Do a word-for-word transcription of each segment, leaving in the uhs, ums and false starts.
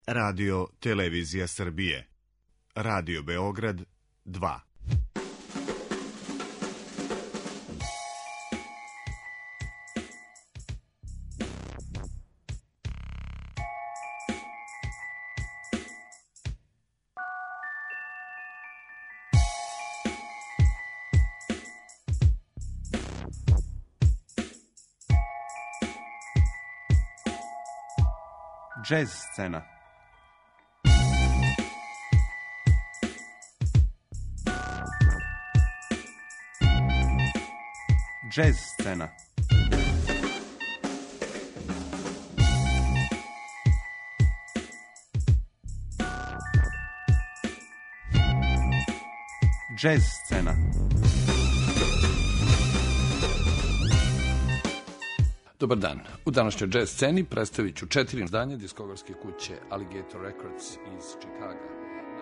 Radio Televizija Srbije. Radio Beograd dva. Jazz scena. Jazz scena. Jazz scena. Dobar dan. U današnjoj jazz sceni predstavit ću četiri izdanja diskografske kuće Alligator Records iz Čikaga.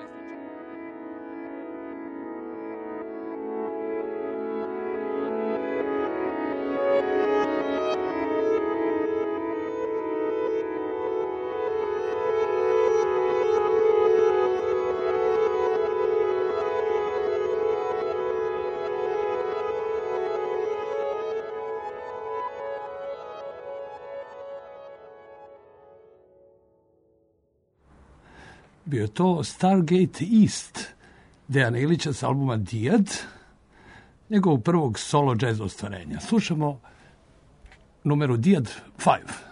Bio je to Stargate East, Dejana Ilića s albuma Dijad, njegovog prvog solo jazz ostvarenja. Slušamo numeru Dijad pet.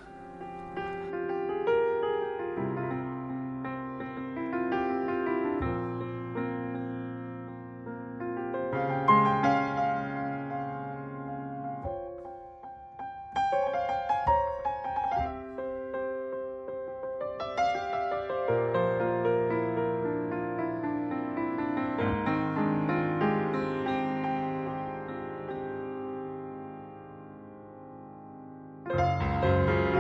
Thank you.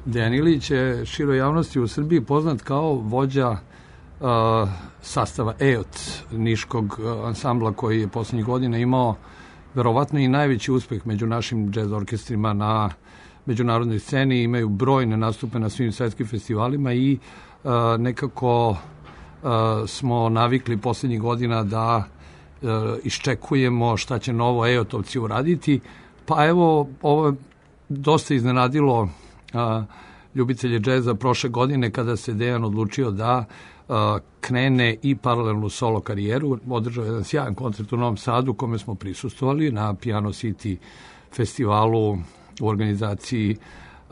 Dejan Ilić je široj javnosti u Srbiji poznat kao vođa uh, sastava E O T, niškog ansambla koji je poslednjih godina imao verovatno i najveći uspeh među našim džez orkestrima na međunarodnoj sceni. Imaju brojne nastupe na svim svetskim festivalima i uh, nekako uh, smo navikli poslednjih godina da uh, iščekujemo šta će novo E O T-ovci uraditi. Pa evo, ovo je dosta iznenadilo uh, ljubitelje džeza prošle godine kada se Dejan odlučio da uh, krene i paralelnu solo karijeru. Održao jedan sjajan koncert u Novom Sadu kome smo prisustvovali na Piano City festivalu u organizaciji uh,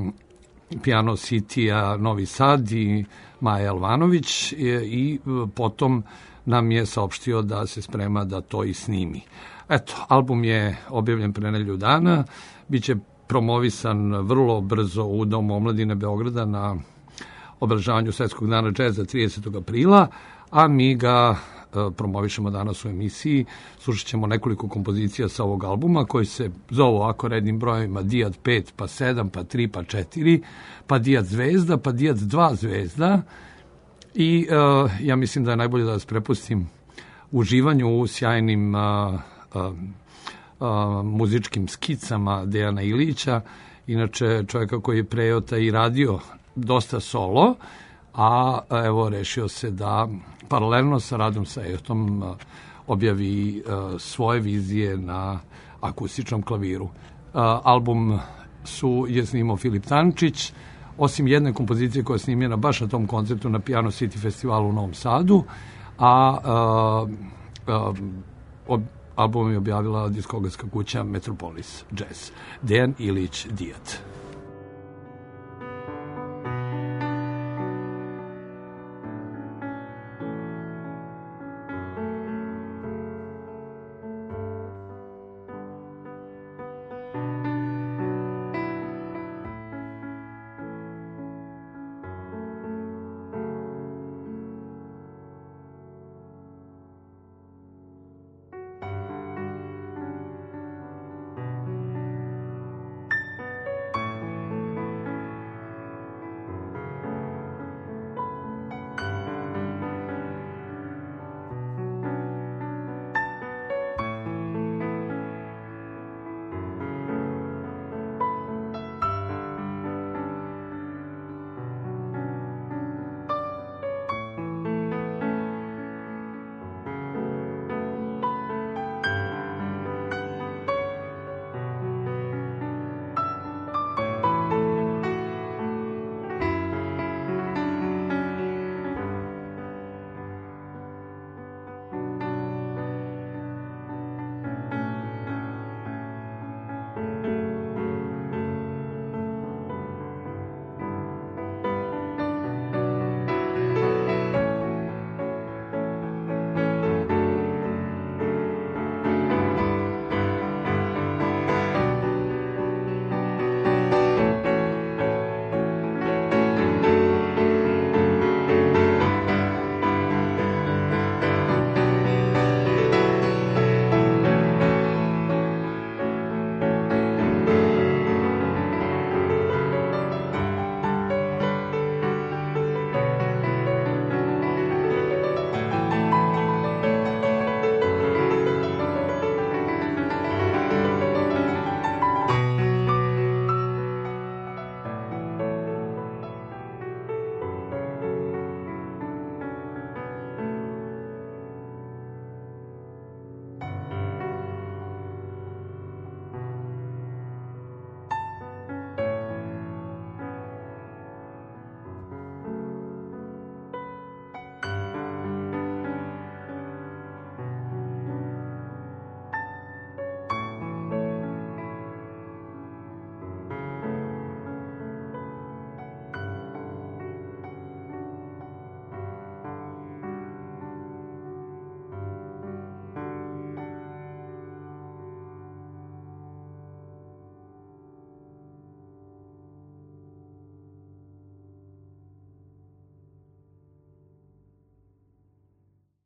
Piano City-a Novi Sad i Maja Alvanović i, i potom nam je saopštio da se sprema da to i snimi. Eto, album je objavljen pre nedelju dana, biće promovisan vrlo brzo u Domu omladine Beograda na obeležavanju Svetskog dana džeza tridesetog aprila, a mi ga promovišemo danas u emisiji. Slušat ćemo nekoliko kompozicija sa ovog albuma koji se zovu ovako rednim brojevima Dijad pet, pa sedam, pa tri, pa četiri, pa Dijad zvezda, pa Dijad dva zvezda i uh, ja mislim da je najbolje da vas prepustim uživanju u sjajnim uh, uh, uh, muzičkim skicama Dejana Ilića, inače čovjeka koji je pre E O T-a i radio dosta solo, a evo rešio se da paralelno sa radom sa E O T-om objavi uh, svoje vizije na akustičnom klaviru. Uh, album su je snimao Filip Tančić, osim jedne kompozicije koja je snimljena baš na tom koncertu na Piano City festivalu u Novom Sadu, a uh, uh, ob, album je objavila diskografska kuća Metropolis Jazz. Dejan Ilić, Dijad.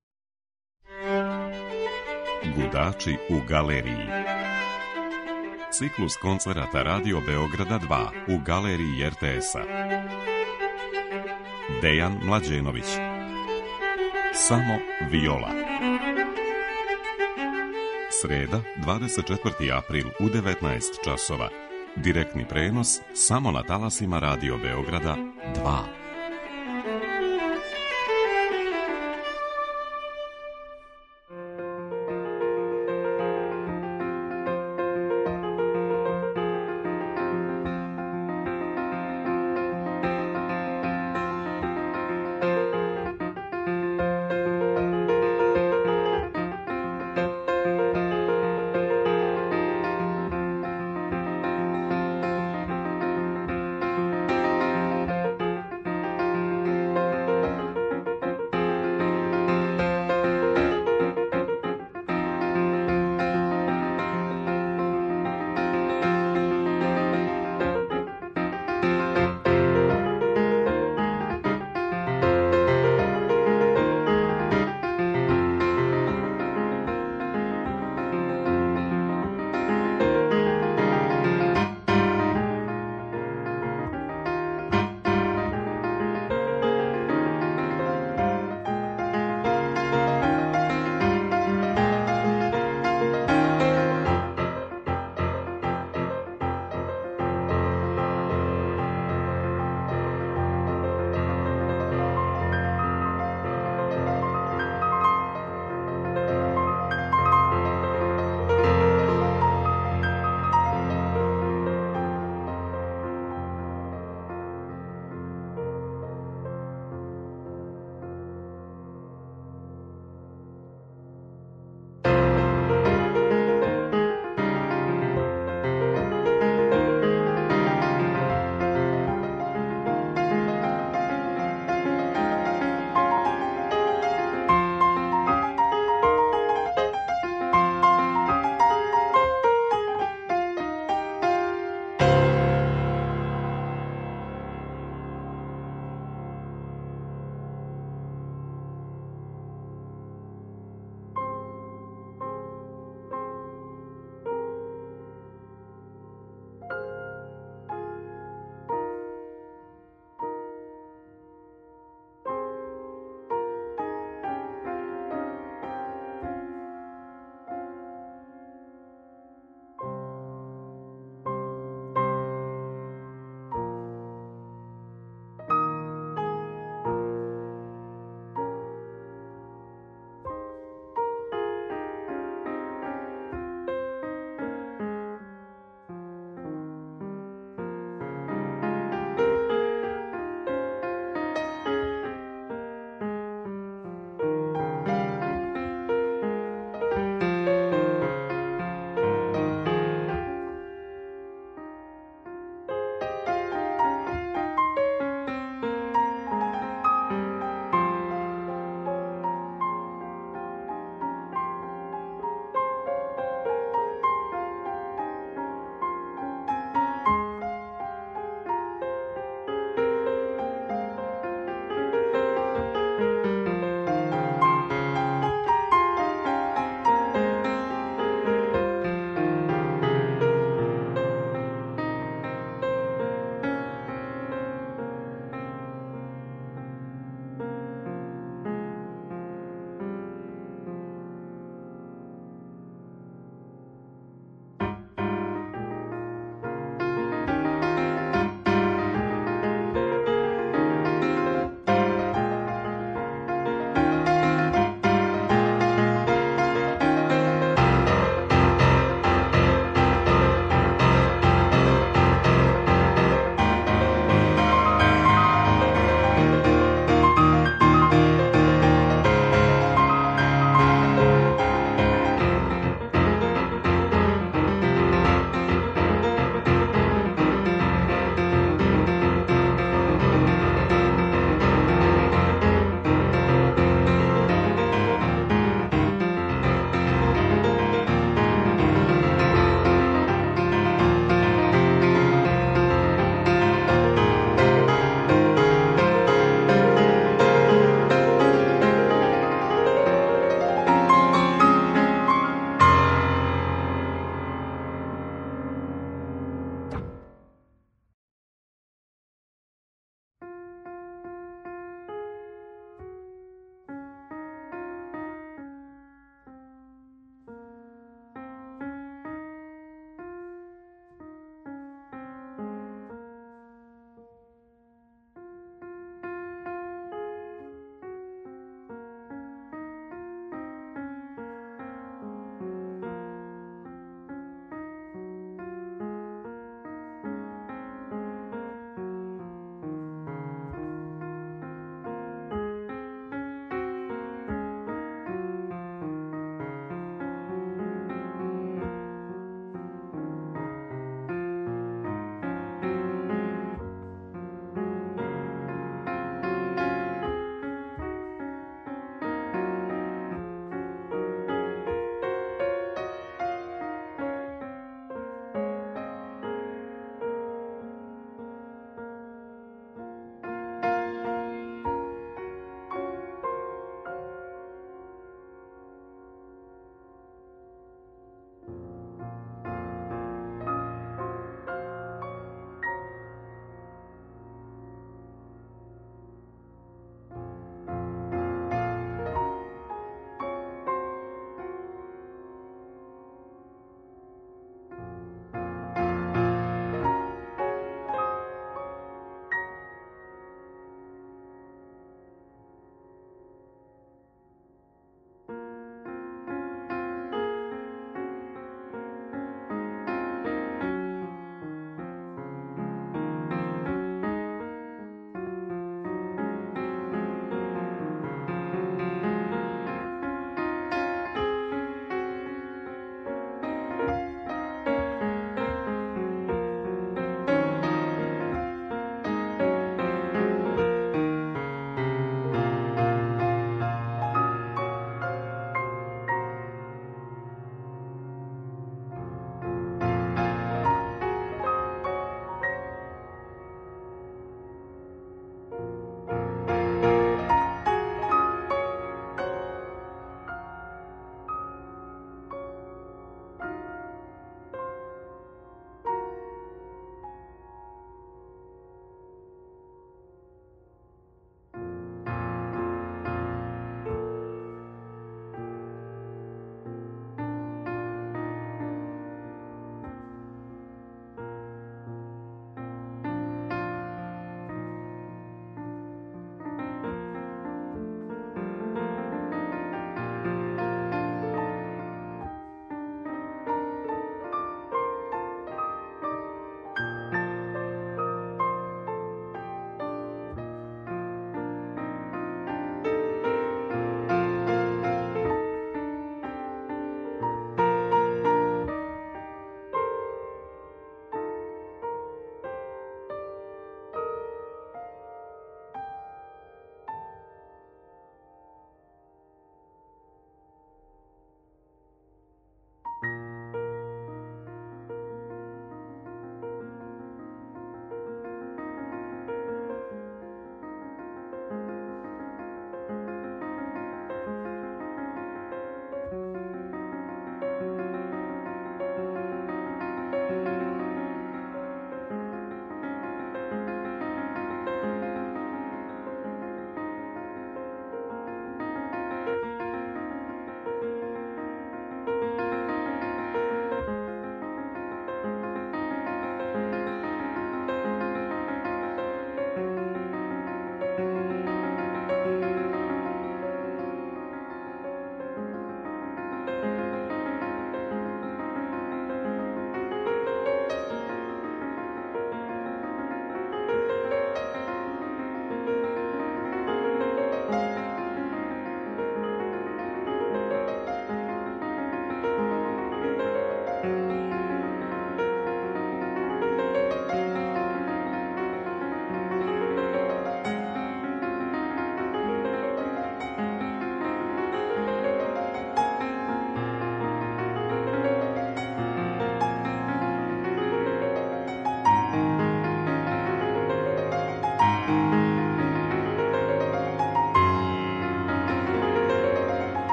Gudači u galeriji. Ciklus koncerata Radio Beograda dva u galeriji er te es-a. Dejan Mlađenović. Samo viola. Sreda, dvadeset četvrti april u devetnaest časova. Direktni prenos samo na talasima Radio Beograda dva.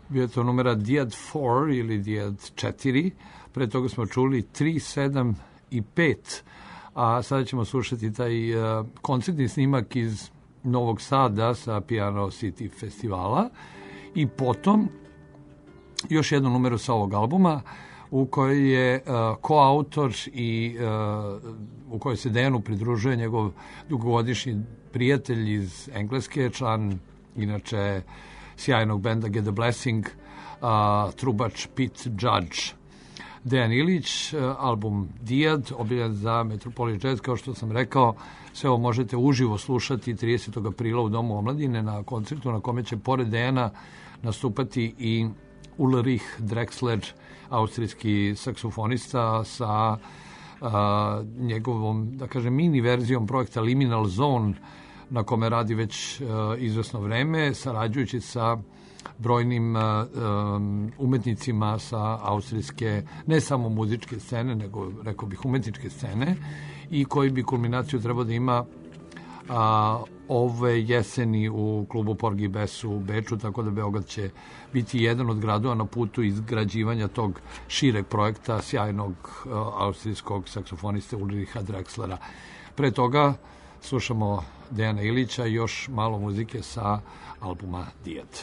Bio je to numera Dijad četiri ili Dijad četiri. Pre toga smo čuli tri, sedam i pet. A sada ćemo slušati taj uh, koncertni snimak iz Novog Sada sa Piano City festivala. I potom još jednu numeru sa ovog albuma u kojoj je uh, koautor i uh, u kojoj se Dejanu pridružuje njegov dugogodišnji prijatelj iz Engleske, član inače sjajnog benda Get the Blessing, uh, trubač Pete Judge. Dejan Ilić, uh, album Dijad, obiljen za Metropolis Jazz, kao što sam rekao, sve ovo možete uživo slušati tridesetog aprila u Domu omladine na koncertu na kome će pored Dejana nastupati i Ulrich Drexler, austrijski saksofonista sa uh, njegovom, da kažem, mini verzijom projekta Liminal Zone, na kome radi već uh, izvesno vreme, sarađujući sa brojnim uh, um, umetnicima sa austrijske, ne samo muzičke scene, nego, rekao bih, umetničke scene, i koji bi kulminaciju trebao da ima a, ove jeseni u klubu Porgy i Bess u Beču, tako da Beograd će biti jedan od gradova na putu izgrađivanja tog šireg projekta sjajnog a, austrijskog saksofoniste Ulricha Drexlera. Pre toga slušamo Dejana Ilića i još malo muzike sa albuma Dijad.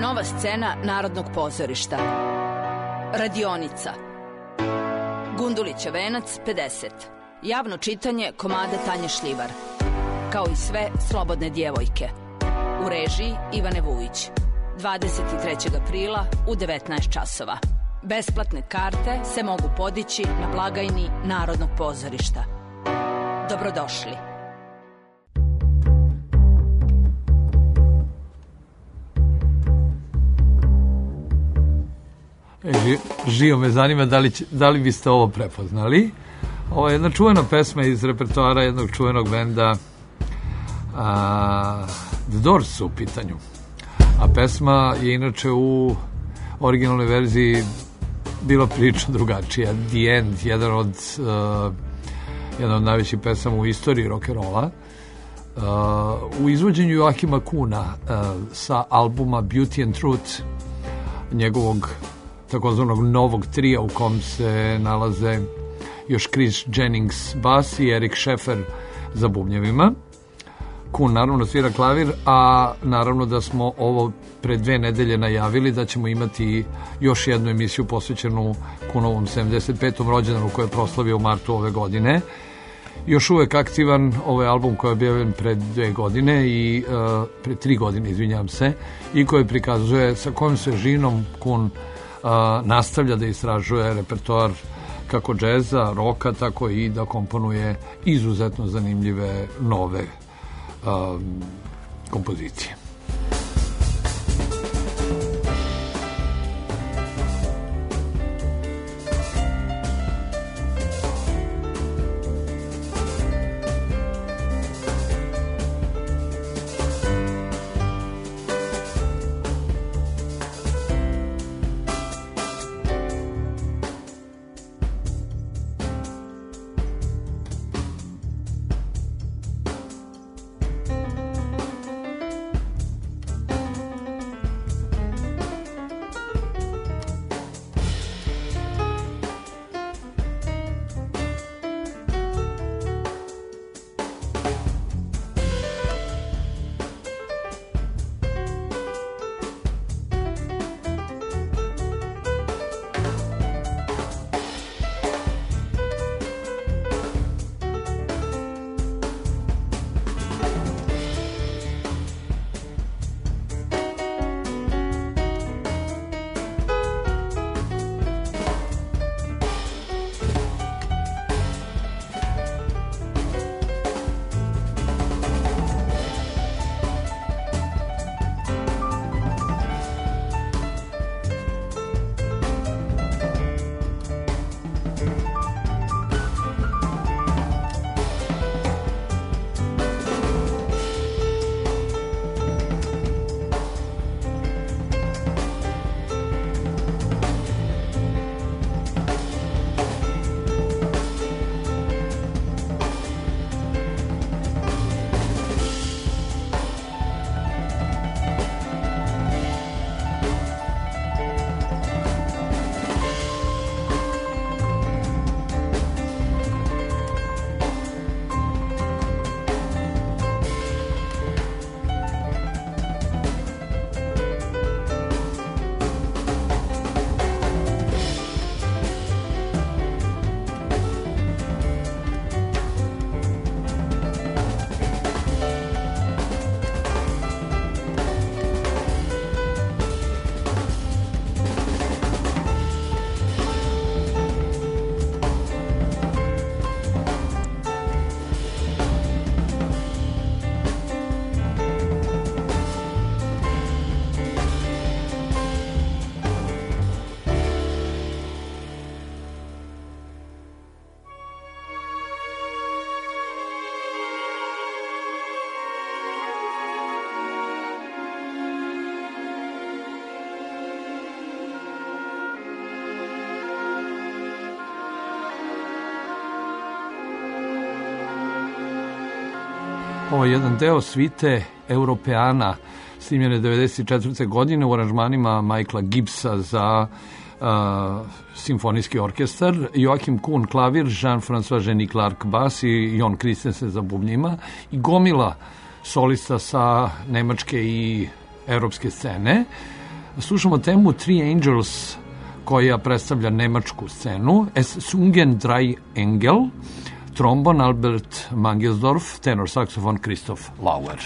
Nova scena Narodnog pozorišta. Radionica. Gundulića venac pedeset. Javno čitanje komada Tanje Šljivar. Kao i sve slobodne djevojke. U režiji Ivane Vujić. dvadeset trećeg aprila u devetnaest časova. Besplatne karte se mogu podići na blagajni Narodnog pozorišta. Dobrodošli. E, živo me zanima da li, će, da li biste ovo prepoznali. Ovo je jedna čuvena pesma iz repertoara jednog čuvenog benda, a, The Doors u pitanju. A pesma je inače u originalnoj verziji bila priča drugačija. The End, jedan od, uh, jedan od najvećih pesama u istoriji rock'n'rolla. Uh, u izvođenju Joakima Kuna uh, sa albuma Beauty and Truth, njegovog takozvanog novog trija u kom se nalaze još Chris Jennings bas i Eric Scheffer za bubnjevima. Kun naravno svira klavir, a naravno da smo ovo pre dve nedelje najavili da ćemo imati još jednu emisiju posvećenu Kunovom sedamdeset petom rođendanu koji je proslavio u martu ove godine. Još uvek aktivan, ovo je album koji je objavljen pre dve godine i uh, pre tri godine, izvinjam se, i koji prikazuje sa kojom se žinom Kun uh, nastavlja da istražuje repertoar kako džeza, roka, tako i da komponuje izuzetno zanimljive nove um, kompozicije. Ovo je jedan deo svite Europeana, snimljene devedeset četvrte godine u aranžmanima Michaela Gibbsa za uh, simfonijski orkestar, Joakim Kun klavir, Jean-François Jenny Clark bas i Jon Christensen za bubnjima i gomila solista sa nemačke i evropske scene. Slušamo temu Three Angels, koja predstavlja nemačku scenu. Es sungen drei Engel, trombon Albert Mangelsdorf, tenor saksofon Christoph Lauer.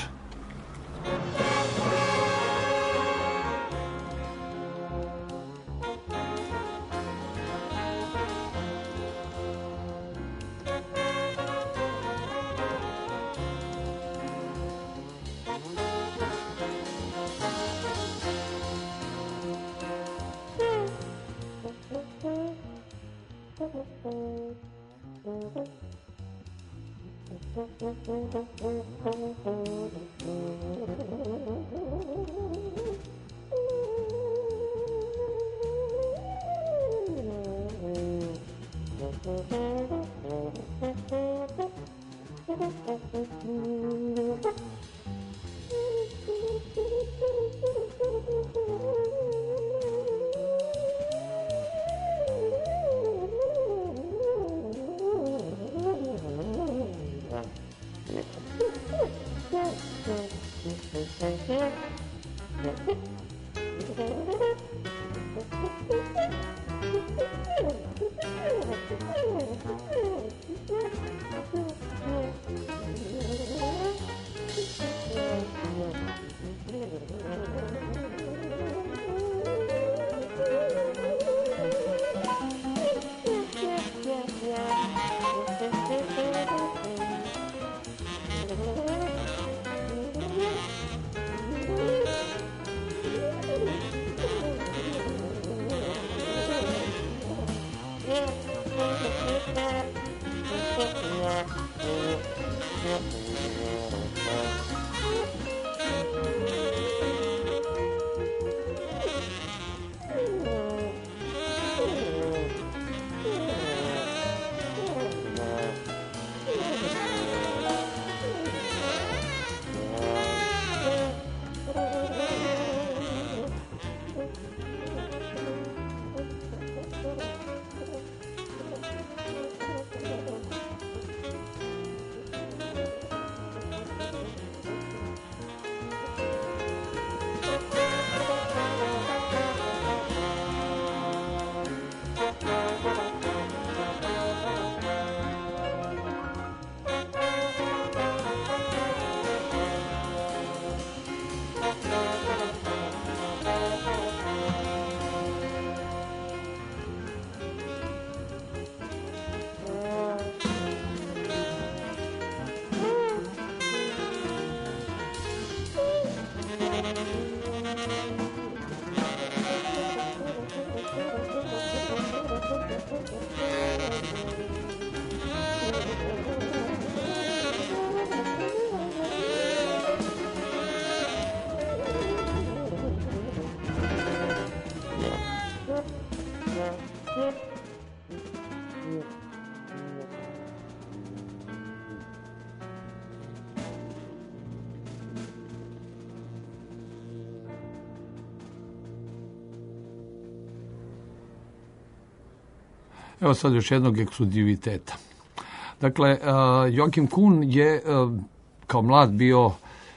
Evo sad još jednog ekskluziviteta. Dakle, uh, Joachim Kuhn je uh, kao mlad bio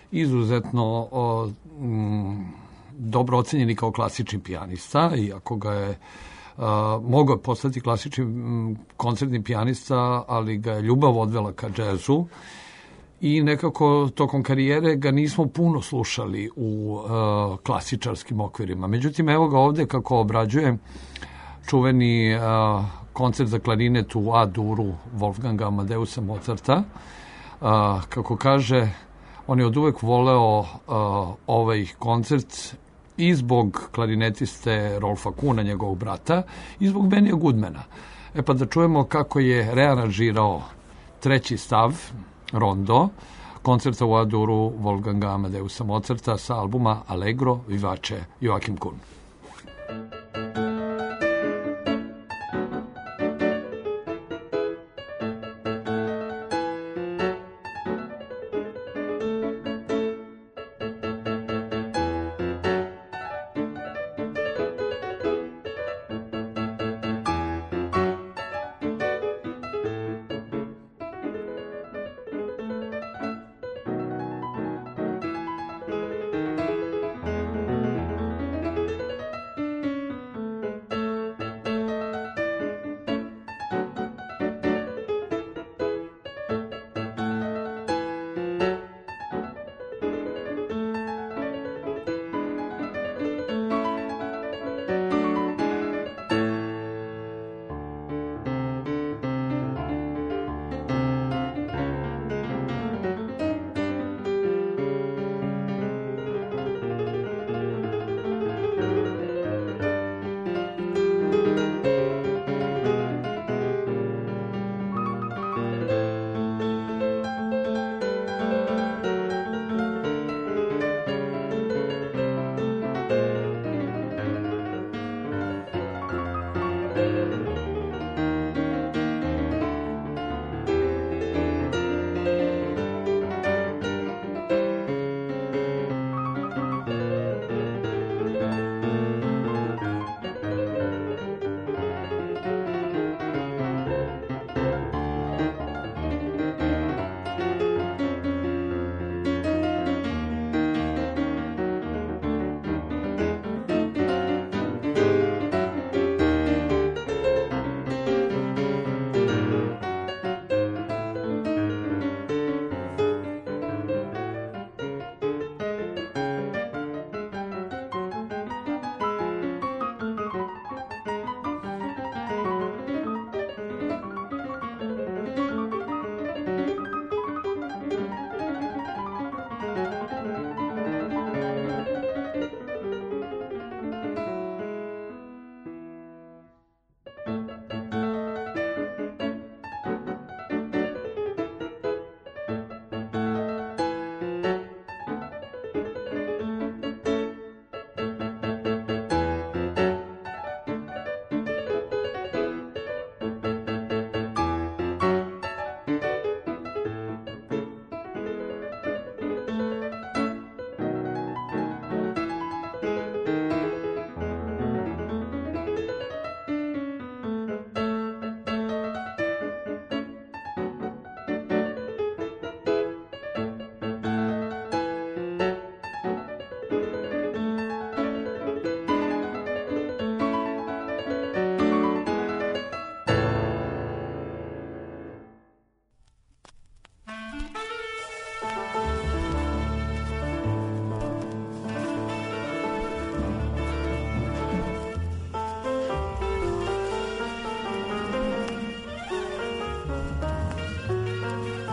izuzetno uh, m, dobro ocenjen kao klasični pijanista, iako ga je uh, mogao postati klasični m, koncertni pijanista, ali ga je ljubav odvela ka džezu i nekako tokom karijere ga nismo puno slušali u uh, klasičarskim okvirima. Međutim, evo ga ovde kako obrađuje čuveni uh, koncert za klarinet u A-duru Wolfganga Amadeusa Mozarta. Uh, kako kaže, on je od uvek voleo uh, ovaj koncert i zbog klarinetiste Rolfa Kuhna, njegovog brata, i zbog Benija Goodmana. E pa da čujemo kako je rearanžirao treći stav, rondo, koncerta u A-duru Wolfganga Amadeusa Mozarta sa albuma Allegro vivace Joachim Kuhn.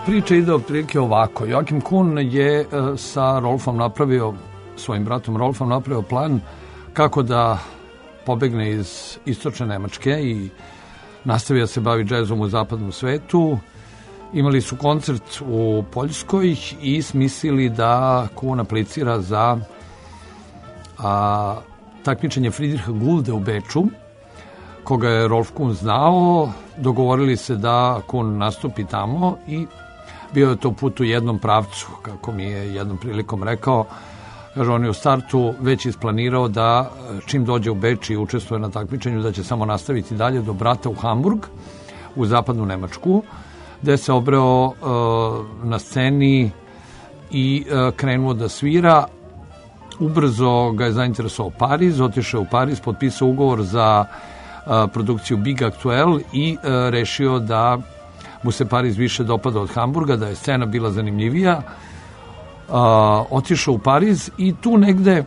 priča ide otprilike ovako. Joachim Kuhn je sa Rolfom napravio, svojim bratom Rolfom napravio plan kako da pobegne iz istočne Nemačke i nastavio se bavi džezom u zapadnom svetu. Imali su koncert u Poljskoj i smislili da Kuhn aplicira za a, takmičenje Friedricha Gulde u Beču, koga je Rolf Kuhn znao. Dogovorili se da Kuhn nastupi tamo i bio je to put u jednom pravcu, kako mi je jednom prilikom rekao. Kaže, on je u startu već isplanirao da čim dođe u Beč i učestvuje na takmičenju, da će samo nastaviti dalje do brata u Hamburg, u zapadnu Nemačku, gde se obreo uh, na sceni i uh, krenuo da svira. Ubrzo ga je zainteresovao Pariz, otišao u Pariz, potpisao ugovor za uh, produkciju Big Actuel i uh, rešio da mu se Pariz više dopada od Hamburga, da je scena bila zanimljivija. Uh, otišao u Pariz i tu negde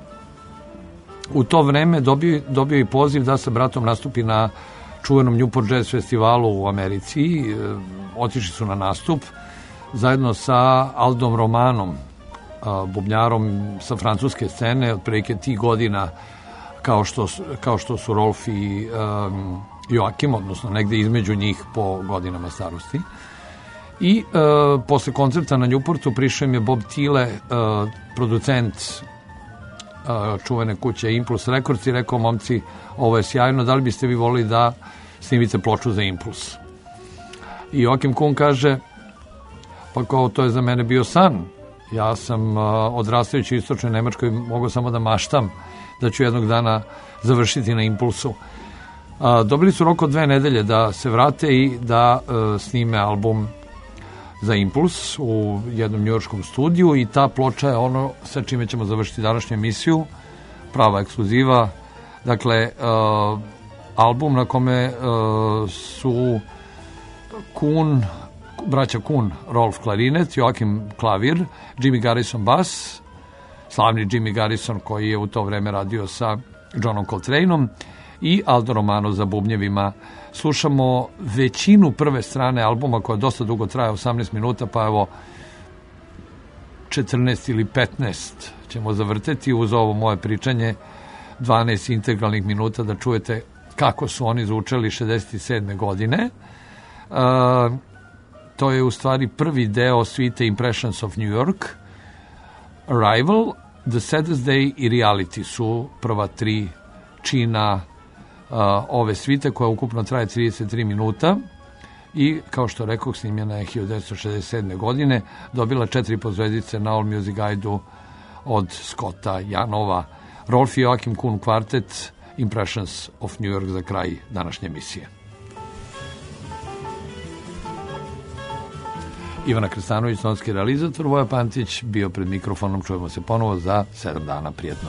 u to vreme dobio, dobio i poziv da sa bratom nastupi na čuvenom Newport Jazz festivalu u Americi. Uh, otišli su na nastup zajedno sa Aldom Romanom, uh, bubnjarom sa francuske scene, otprilike tih godina kao što, kao što su Rolf i um, Joachim, odnosno negde između njih po godinama starosti. I e, posle koncerta na Newportu prišao im je Bob Thiele, e, producent e, čuvene kuće Impuls Records, i rekao, momci, ovo je sjajno, da li biste vi volili da snimite ploču za Impuls? I Joachim Kuhn kaže, pa kao, to je za mene bio san. Ja sam e, odrastajući u istočnoj Nemačkoj mogao samo da maštam da ću jednog dana završiti na Impulsu. A, dobili su rok od dve nedelje da se vrate i da e, snime album za Impuls u jednom njujorškom studiju, i ta ploča je ono sa čime ćemo završiti današnju emisiju, prava ekskluziva. Dakle, e, album na kome e, su Kuhn, braća Kuhn, Rolf klarinet, Joachim klavir, Jimmy Garrison bas, slavni Jimmy Garrison koji je u to vreme radio sa Johnom Coltraneom, i Aldo Romano za bubnjevima. Slušamo većinu prve strane albuma koja dosta dugo traje, osamnaest minuta, pa evo četrnaest ili petnaest ćemo zavrteti uz ovo moje pričanje, dvanaest integralnih minuta, da čujete kako su oni zvučali šezdeset sedme godine. Uh, to je u stvari prvi deo svite Impressions of New York. Arrival, The Saddest Day i Reality su prva tri čina Uh, ove svite, koja ukupno traje trideset tri minuta i, kao što rekao, snimljena je hiljadu devetsto šezdeset sedme godine, dobila četiri pozvedice na All Music Guide-u od Scotta Janova. Rolf i Joachim Kuhn kvartet, Impressions of New York za kraj današnje emisije. Ivana Krstanović, tonski realizator, Voja Pantić bio pred mikrofonom. Čujemo se ponovo za sedam dana. Prijetno.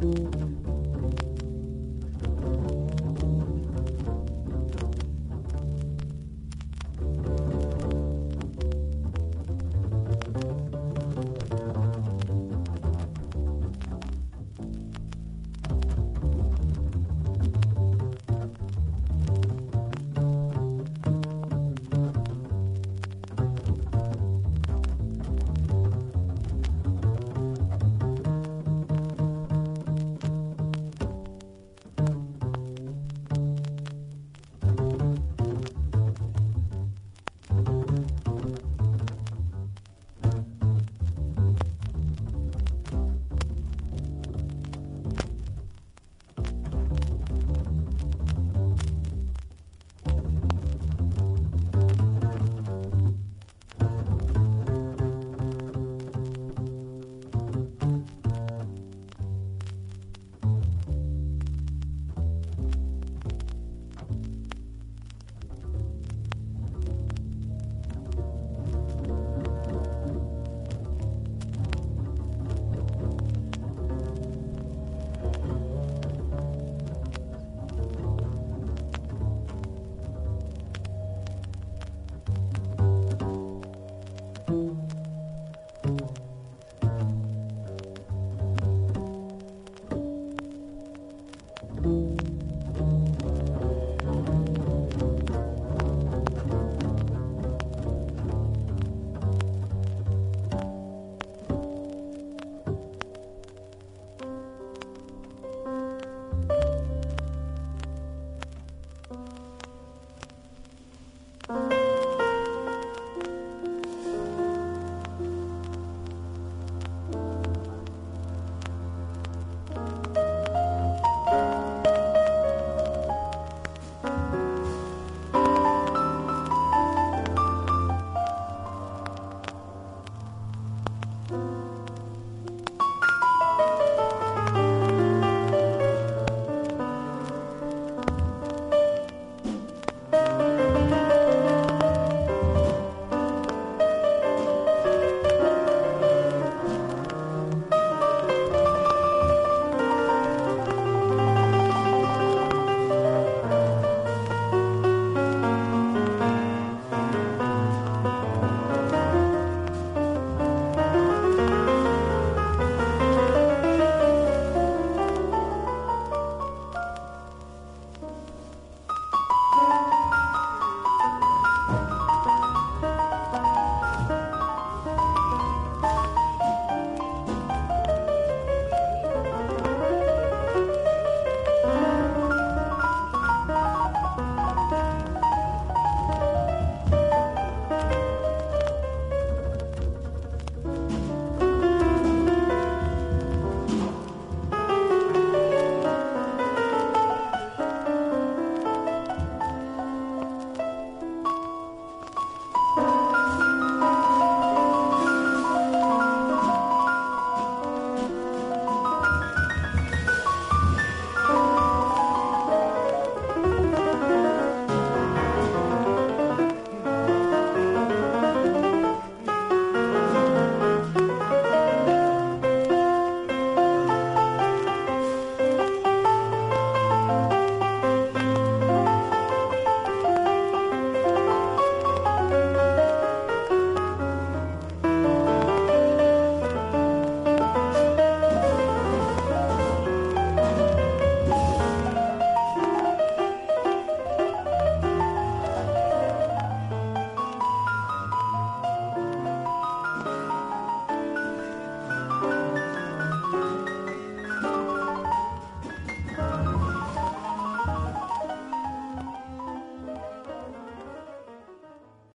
Thank you.